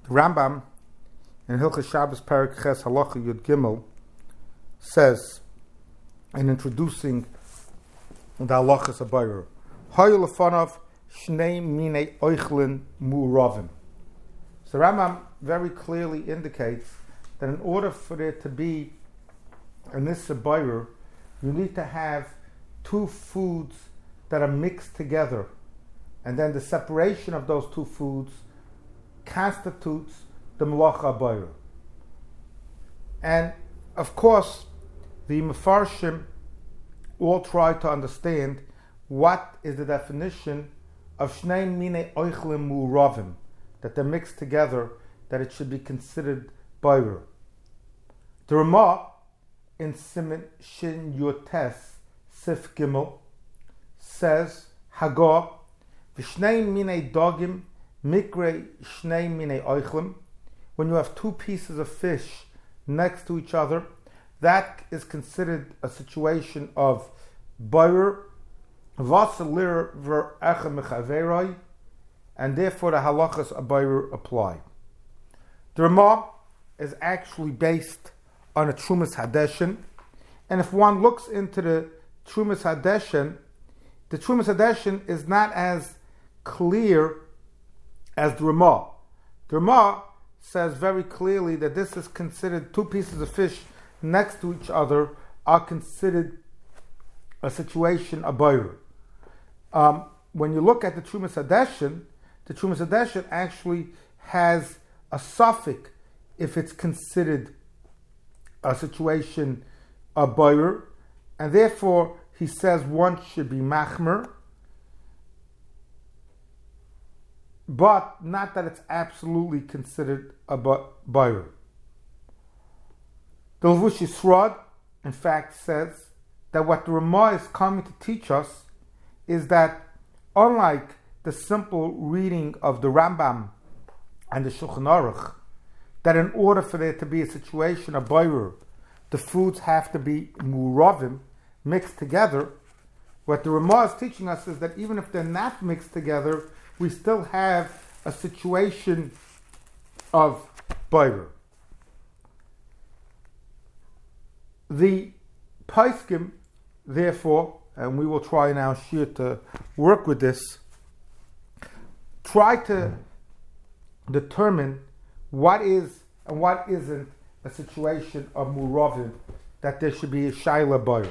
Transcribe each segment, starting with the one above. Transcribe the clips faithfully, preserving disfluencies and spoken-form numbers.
The Rambam in Hilchos Shabbos Perek Ches Halacha Yud Gimel says, in introducing the halachas of Bayer, Hayu lefanov shnei minei oichlin mu'ravim. So Rambam very clearly indicates that in order for there to be in this Bayer, you need to have two foods that are mixed together, and then the separation of those two foods constitutes the Melacha Bayer. And of course, the Mefarshim all try to understand what is the definition of Shnei Mine Oichlim Mu'ravim, that they're mixed together, that it should be considered Bayer. The Ramah in Siman Shin Yotes Sif Gimel says, Hagah V'shnei Mine Dogim Mikre Shnei Mine Oichlim. When you have two pieces of fish next to each other, that is considered a situation of Bayer, Vasalir ver Echa Mechaveroi, and therefore the halachas of Bayer apply. The Ramah is actually based on a Trumas Hadeshin, and if one looks into the Trumas Hadeshin, the Trumas Hadeshin is not as clear as the Ramah. The Ramah says very clearly that this is considered, two pieces of fish next to each other are considered a situation of Bayer. Um, when you look at the Trumas Hadeshin, the Trumas Hadeshin actually has a suffix if it's considered a situation of Bayer, and therefore he says one should be machmer, but not that it's absolutely considered a Bayer. The Levush Yisrod, in fact, says that what the Ramah is coming to teach us is that, unlike the simple reading of the Rambam and the Shulchan Aruch, that in order for there to be a situation of Bayer, the foods have to be mu'ravim, mixed together. What the Ramah is teaching us is that even if they're not mixed together, we still have a situation of Bayer. The Paiskim, therefore, and we will try now Shir to work with this, try to determine what is and what isn't a situation of Mu'ravim, that there should be a Shaila Bayer.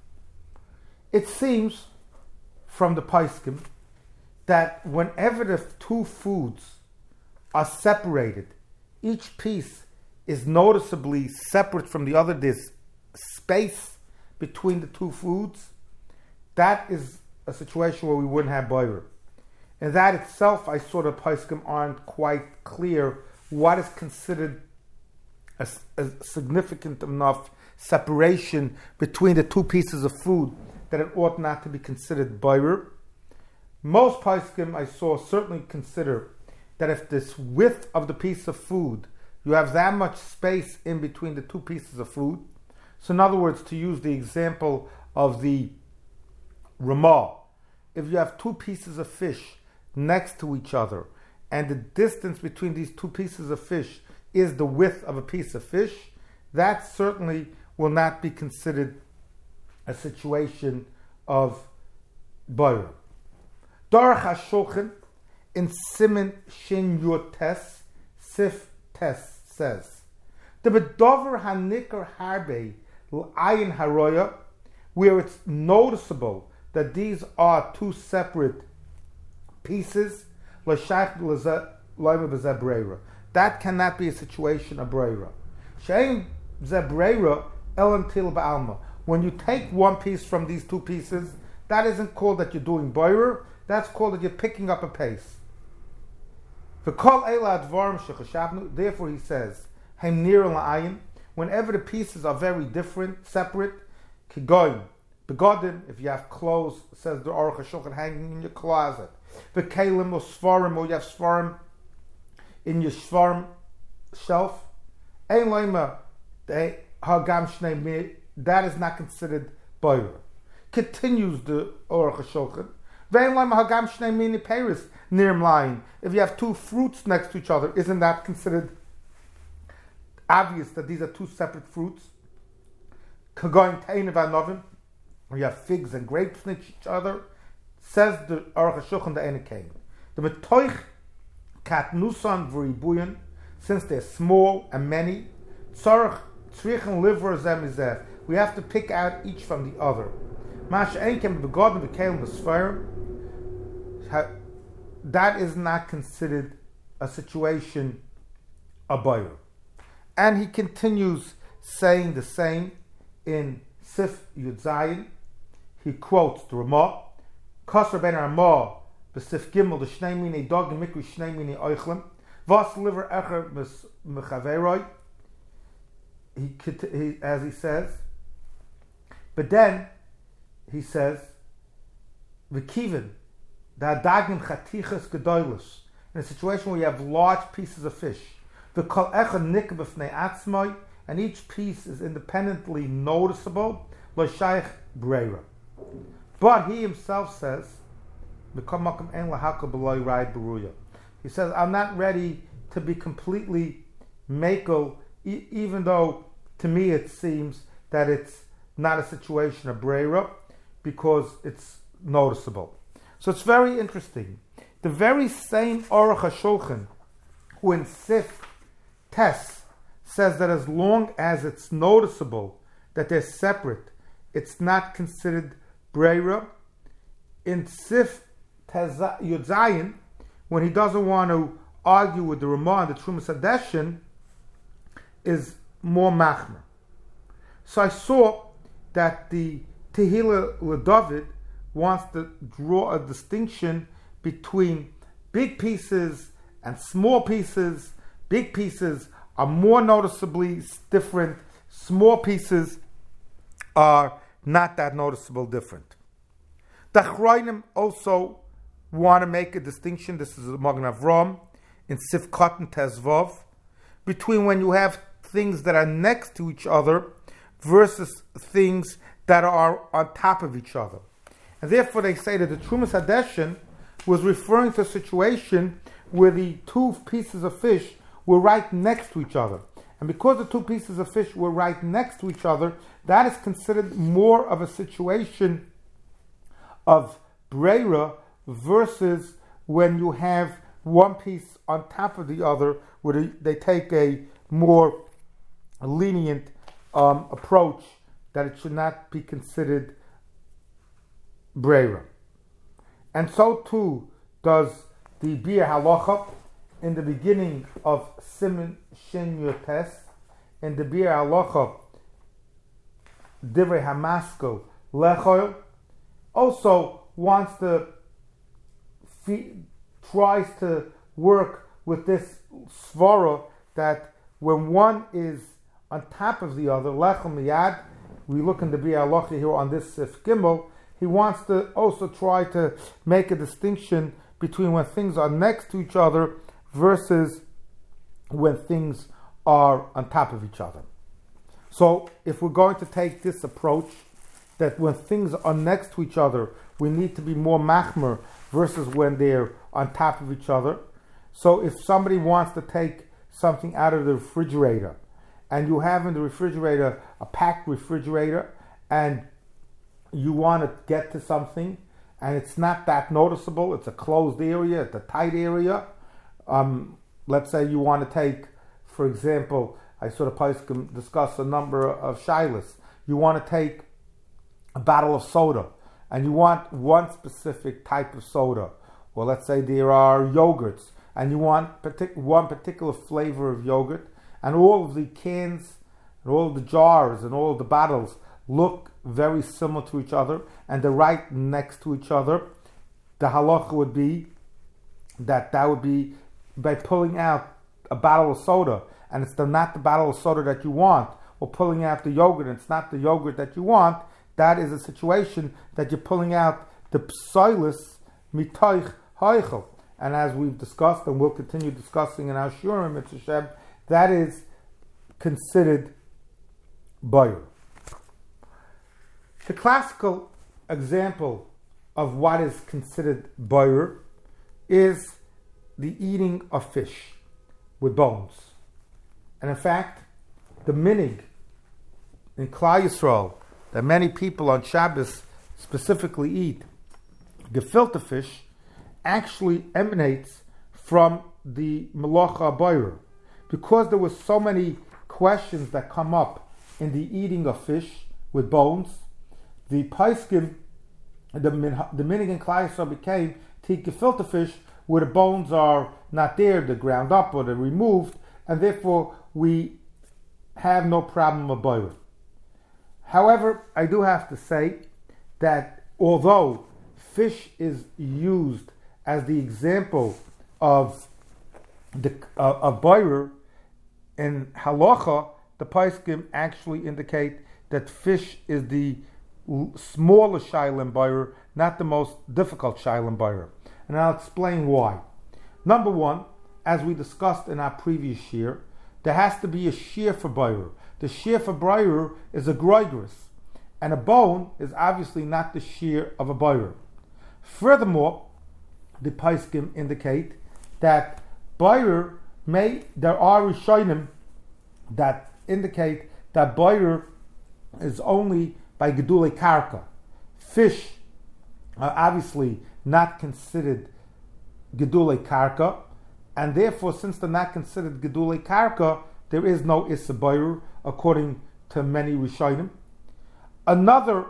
It seems from the Paiskim that whenever the two foods are separated, each piece is noticeably separate from the other, there's space between the two foods, that is a situation where we wouldn't have Bayer. And that itself, I saw the Paiskim aren't quite clear what is considered a, a significant enough separation between the two pieces of food that it ought not to be considered Bayer. Most Paiskim I saw certainly consider that if this width of the piece of food, you have that much space in between the two pieces of food. So in other words, to use the example of the Ramah, if you have two pieces of fish next to each other, and the distance between these two pieces of fish is the width of a piece of fish, that certainly will not be considered a situation of Bayer. Darach HaShulchan in Siman Shin Yotes Sif Tes says, the bedover hanikar harbe l'ayin haroya, where it's noticeable that these are two separate pieces, l'shach l'ayma b'zebreira. That cannot be a situation of breira. Shein zebreira el til ba'alma. When you take one piece from these two pieces, that isn't called that you're doing breira. That's called that you're picking up a pace. Therefore he says, whenever the pieces are very different, separate, kigoyim, begodim, if you have clothes, says the Aruch HaShulchan, hanging in your closet, v'kelim or svarim, or you have svarim in your svarim shelf, ein loima, hagam shnei, that is not considered Bayer. Continues the Aruch HaShulchan, If you have two fruits next to each other, isn't that considered obvious that these are two separate fruits? We have figs and grapes next to each other. Says the Aruch HaShulchan the Enikein. The metoich katnusan v'ribuyan, since they're small and many, tzarich tzrichen liver zem izeh. We have to pick out each from the other. Mash enkem begotten b'kelim b'sfer. That is not considered a situation a bayr. And he continues saying the same in Sif Yud Zayin. He quotes the Ramah, Kosar ben Ramah, B'Sif Gimel, the Shnei Mini Dog and Mikri Shnei Mini Oichlem, Vas Liver Echer Mechaveroi. He, he, as he says, but then he says, V'Kivin, Da Dagim Chatichas Gedoylus, in a situation where you have large pieces of fish, the Kol Echer Nik B'Fnei Atzmoi, and each piece is independently noticeable, Lo Shaykh Breira. But he himself says, he says, I'm not ready to be completely makel, e- even though to me it seems that it's not a situation of breira, because it's noticeable. So it's very interesting. The very same Aruch HaShulchan, who in Sif Tes says that as long as it's noticeable that they're separate, it's not considered breira. In Sif Yud Zayin, when he doesn't want to argue with the Ramah and the Trumas Hadeshin, is more machmer. So I saw that the Tehillah LeDavid wants to draw a distinction between big pieces and small pieces. Big pieces are more noticeably different. Small pieces are not that noticeable different. The Achrayim also want to make a distinction, this is the Magen Avram, in Sif Katan Tezvav, between when you have things that are next to each other versus things that are on top of each other. And therefore they say that the Trumas Hadeshin was referring to a situation where the two pieces of fish were right next to each other. And because the two pieces of fish were right next to each other, that is considered more of a situation of breira versus when you have one piece on top of the other, where they, they take a more lenient um, approach that it should not be considered breira. And so too does the Bir Halacha in the beginning of Siman Shin Yotes, in the Bir Halacha Divrei Hamaskil Lechoil, also wants to tries to work with this svara that when one is on top of the other, lechem miyad, we look in the Bir Halacha here on this Sif Gimel, he wants to also try to make a distinction between when things are next to each other versus when things are on top of each other. So if we're going to take this approach, that when things are next to each other, we need to be more machmer versus when they're on top of each other. So if somebody wants to take something out of the refrigerator, and you have in the refrigerator a packed refrigerator, and you want to get to something, and it's not that noticeable, it's a closed area, it's a tight area. Um, let's say you want to take, for example, I sort of poskim discuss a number of shilas. You want to take a bottle of soda, and you want one specific type of soda. Well, let's say there are yogurts, and you want partic- one particular flavor of yogurt, and all of the cans, and all of the jars, and all of the bottles look very similar to each other, and they're right next to each other. The halacha would be that that would be by pulling out a bottle of soda, and it's the, not the bottle of soda that you want, or pulling out the yogurt, and it's not the yogurt that you want. That is a situation that you're pulling out the psoilus mitoich haichel. And as we've discussed, and we'll continue discussing in our shurim, Mitzvah Shem, that is considered bayur. The classical example of what is considered boyer is the eating of fish with bones. And in fact, the minig in Klal Yisrael that many people on Shabbos specifically eat, gefilte fish, actually emanates from the Melacha Boyer. Because there were so many questions that come up in the eating of fish with bones, the Paiskim, the, the minig in Klal Yisrael became to eat gefilte fish where the bones are not there, they're ground up or they're removed, and therefore we have no problem of boyer. However, I do have to say that although fish is used as the example of the uh, of boyer, in halacha, the Paiskim actually indicate that fish is the smaller shaila boyer, not the most difficult shaila boyer. And I'll explain why. Number one, as we discussed in our previous year, there has to be a shear for boyer. The shear for boyer is a groigris, and a bone is obviously not the shear of a boyer. Furthermore, the Paiskim indicate that boyer may, there are rishonim that indicate that boyer is only by gedulei karka. Fish are obviously not considered gedulei karka, and therefore, since they're not considered gedulei karka, there is no issa boyer according to many rishonim. Another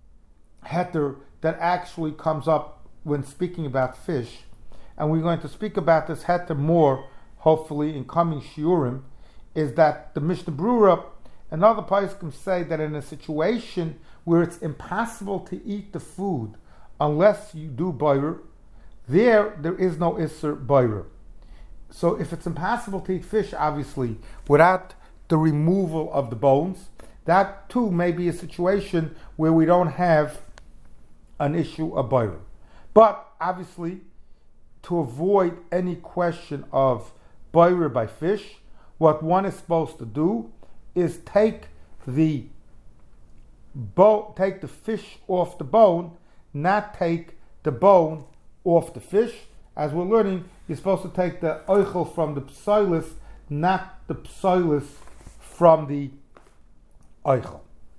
heter that actually comes up when speaking about fish, and we're going to speak about this heter more, hopefully in coming shiurim, is that the Mishnah Brura and other poskim say that in a situation where it's impossible to eat the food unless you do boyer, there there is no isser boyer. So if it's impossible to eat fish, obviously, without the removal of the bones, that too may be a situation where we don't have an issue of boyer. But obviously, to avoid any question of boyer by fish, what one is supposed to do is take the bo- take the fish off the bone, not take the bone off the fish. As we're learning, you're supposed to take the oichel from the psoilus, not the psoilus from the oichel.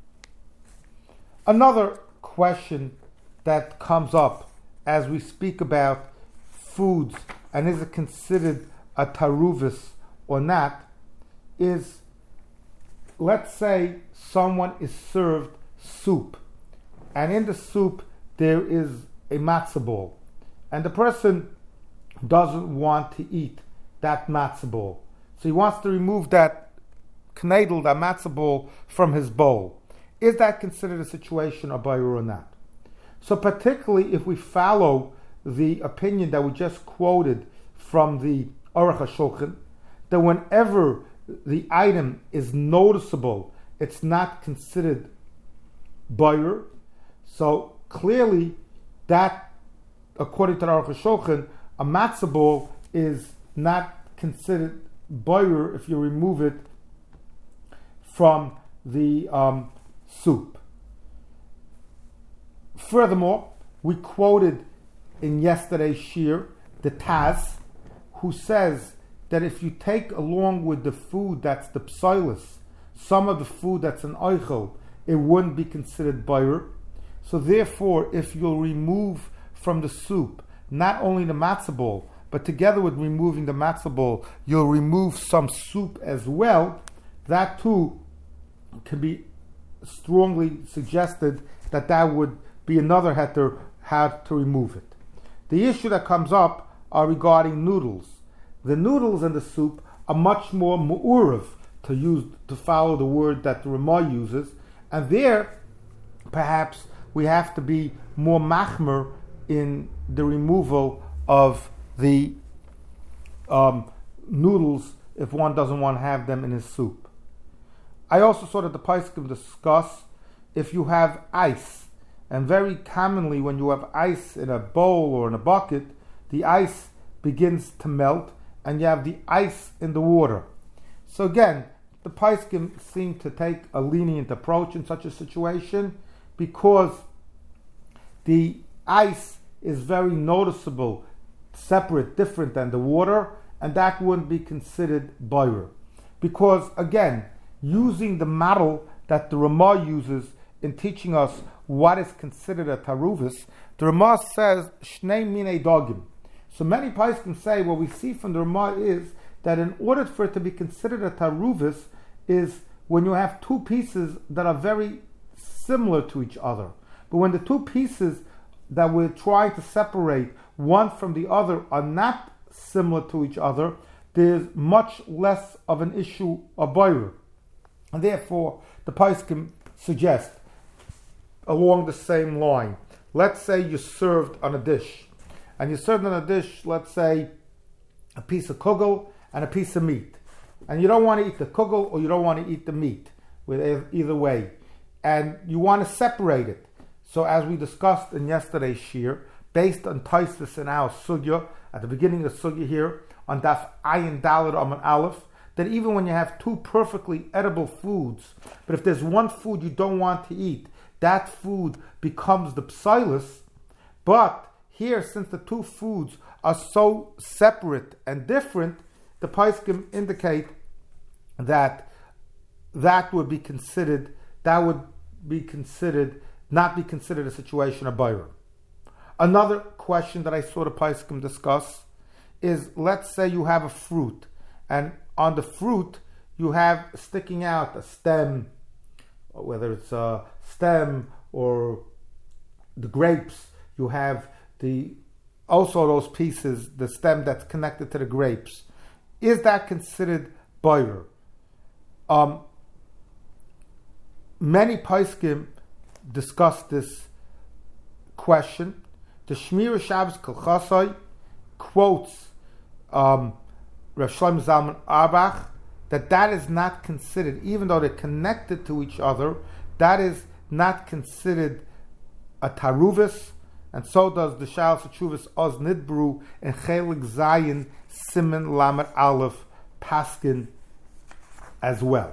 Another question that comes up as we speak about foods, and is it considered a taruvis or not, is, let's say someone is served soup, and in the soup there is a matzah ball, and the person doesn't want to eat that matzah ball, so he wants to remove that knedel, that matzah ball, from his bowl. Is that considered a situation of boyer or not? So particularly if we follow the opinion that we just quoted from the Aruch HaShulchan, that whenever the item is noticeable, it's not considered boyer. So clearly that, according to the Aruch HaShulchan, a matzah ball is not considered boyer if you remove it from the um, soup. Furthermore, we quoted in yesterday's shir the Taz, who says that if you take along with the food that's the psoilus, some of the food that's an oichel, it wouldn't be considered boyer. So therefore, if you'll remove from the soup not only the matzah ball, but together with removing the matzah ball, you'll remove some soup as well, that too can be strongly suggested that that would be another heter how to remove it. The issue that comes up are regarding noodles. The noodles in the soup are much more mu'urav, to use to follow the word that the Ramah uses, and there perhaps we have to be more machmer in the removal of the um, noodles if one doesn't want to have them in his soup. I also saw that the Paiskim discuss if you have ice, and very commonly when you have ice in a bowl or in a bucket, the ice begins to melt and you have the ice in the water. So again, the Paiskim seem to take a lenient approach in such a situation because the ice is very noticeable, separate, different than the water, and that wouldn't be considered boirer. Because, again, using the model that the Ramah uses in teaching us what is considered a taruvis, the Ramah says, Shnei minei dogim. So many poskim say what we see from the Ramah is that in order for it to be considered a taruvis is when you have two pieces that are very similar to each other. But when the two pieces that we're trying to separate one from the other are not similar to each other, there's much less of an issue of boirer. And therefore, the poskim suggest along the same line. Let's say you're served on a dish. And you're served on a dish, let's say, a piece of kugel and a piece of meat. And you don't want to eat the kugel or you don't want to eat the meat, with either way. And you want to separate it. So as we discussed in yesterday's shir, based on Tosfos in our sugya, at the beginning of the sugya here, on Daf Ayin Daled Amud Aleph, that even when you have two perfectly edible foods, but if there's one food you don't want to eat, that food becomes the psilus. But here, since the two foods are so separate and different, the poskim indicate that that would be considered, that would be considered, not be considered a situation of boirer. Another question that I saw the poskim discuss is, let's say you have a fruit, and on the fruit you have sticking out a stem, whether it's a stem or the grapes, you have the also those pieces, the stem that's connected to the grapes. Is that considered boirer? Um, many poskim discuss this question. The Shmira Shabbos Kol Chasai quotes um, Rav Shlomo Zalman Auerbach that that is not considered, even though they're connected to each other, that is not considered a taruvis, and so does the Shal Sechuvas Oz Nidbru and Chelik Zayin Siman Lamed Aleph Paskin as well.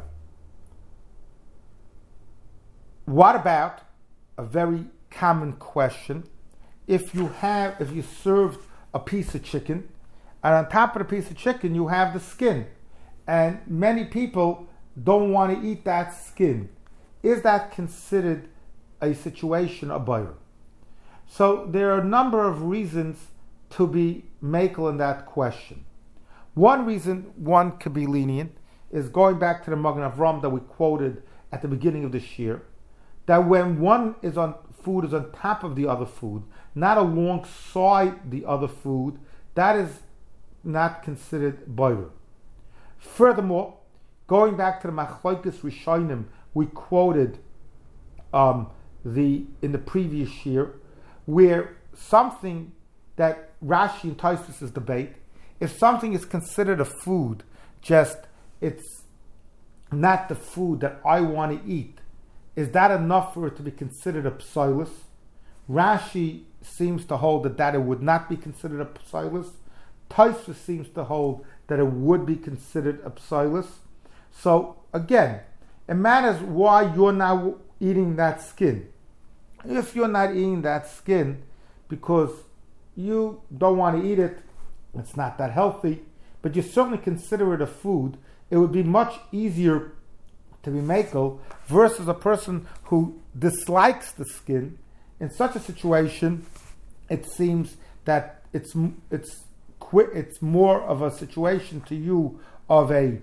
What about a very common question? If you have, if you served a piece of chicken, and on top of the piece of chicken you have the skin, and many people don't want to eat that skin, is that considered a situation of boirer? So there are a number of reasons to be makel in that question. One reason one could be lenient is going back to the Magen Avram that we quoted at the beginning of this year, that when one is on food is on top of the other food, not alongside the other food, that is not considered boirer. Furthermore, going back to the Machlokes Rishonim we quoted um, the in the previous year, where something that Rashi and Tosfos debate, if something is considered a food, just it's not the food that I want to eat, is that enough for it to be considered a psilus? Rashi seems to hold that, that it would not be considered a psilus. Tosfos seems to hold that it would be considered a psilus. So again, it matters why you're not eating that skin. If you're not eating that skin because you don't want to eat it, it's not that healthy, but you certainly consider it a food, it would be much easier to be makel versus a person who dislikes the skin. In such a situation, it seems that it's it's it's more of a situation to you of a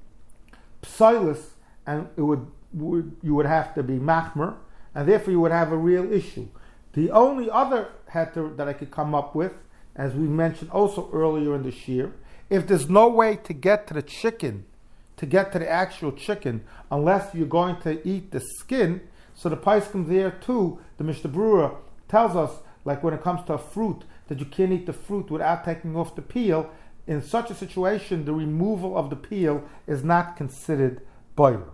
psilus, and it would, would you would have to be machmer, and therefore you would have a real issue. The only other heter that I could come up with, as we mentioned also earlier in the shir, if there's no way to get to the chicken, to get to the actual chicken, unless you're going to eat the skin, so the poskim there too, the Mishnah Berurah tells us, like when it comes to a fruit, that you can't eat the fruit without taking off the peel. In such a situation, the removal of the peel is not considered boirer.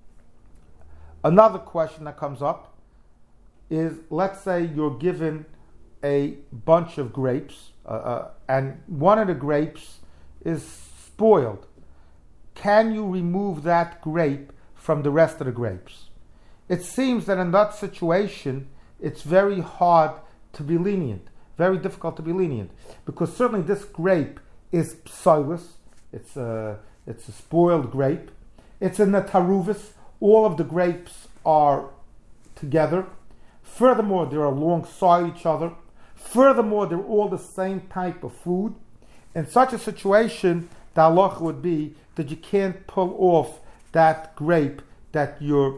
Another question that comes up is, let's say you're given a bunch of grapes, uh, uh, and one of the grapes is spoiled. Can you remove that grape from the rest of the grapes? It seems that in that situation, it's very hard to be lenient. Very difficult to be lenient. Because certainly this grape is psilus. It's a, it's a spoiled grape. It's in the taruvis. All of the grapes are together. Furthermore, they're alongside each other. Furthermore, they're all the same type of food. In such a situation, the halacha would be that you can't pull off that grape that you're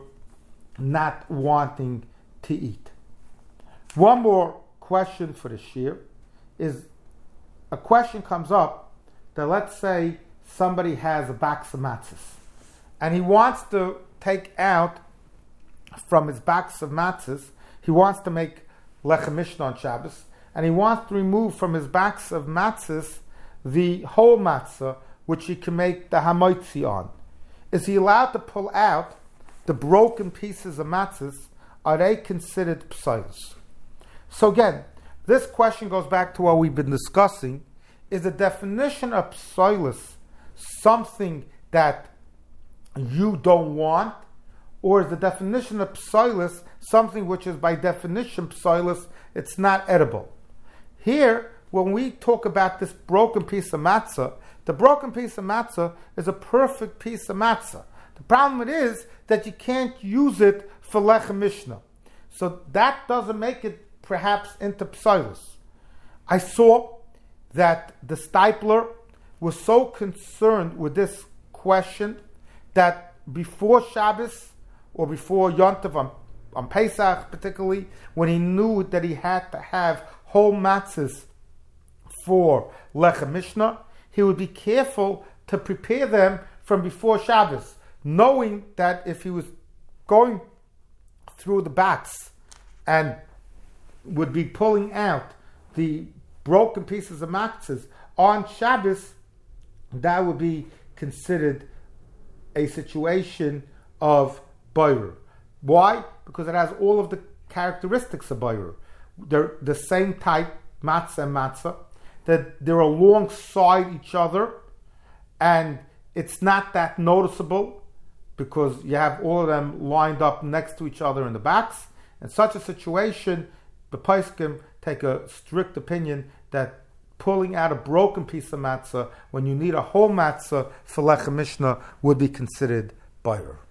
not wanting to eat. One more question for the shir is, a question comes up that, let's say somebody has a box of matzahs and he wants to take out from his box of matzahs, he wants to make lechem mishnah on Shabbos, and he wants to remove from his box of matzahs the whole matzah, which he can make the hamoitzi on. Is he allowed to pull out the broken pieces of matzahs? Are they considered psilus? So again, this question goes back to what we've been discussing. Is the definition of psilus something that you don't want? Or is the definition of psilus something which is by definition psilus, it's not edible? Here, when we talk about this broken piece of matzah, the broken piece of matzah is a perfect piece of matzah. The problem is that you can't use it for lechem mishnah. So that doesn't make it perhaps into psilus. I saw that the stipler was so concerned with this question that before Shabbos or before Yontav on, on Pesach particularly, when he knew that he had to have whole matzahs for lechem mishnah, he would be careful to prepare them from before Shabbos, knowing that if he was going through the bats and would be pulling out the broken pieces of matzahs on Shabbos, that would be considered a situation of boirer. Why? Because it has all of the characteristics of boirer. They're the same type, matzah and matzah, that they're alongside each other, and it's not that noticeable because you have all of them lined up next to each other in the backs. In such a situation, the poskim take a strict opinion that pulling out a broken piece of matzah when you need a whole matzah for lechem mishnah would be considered boirer.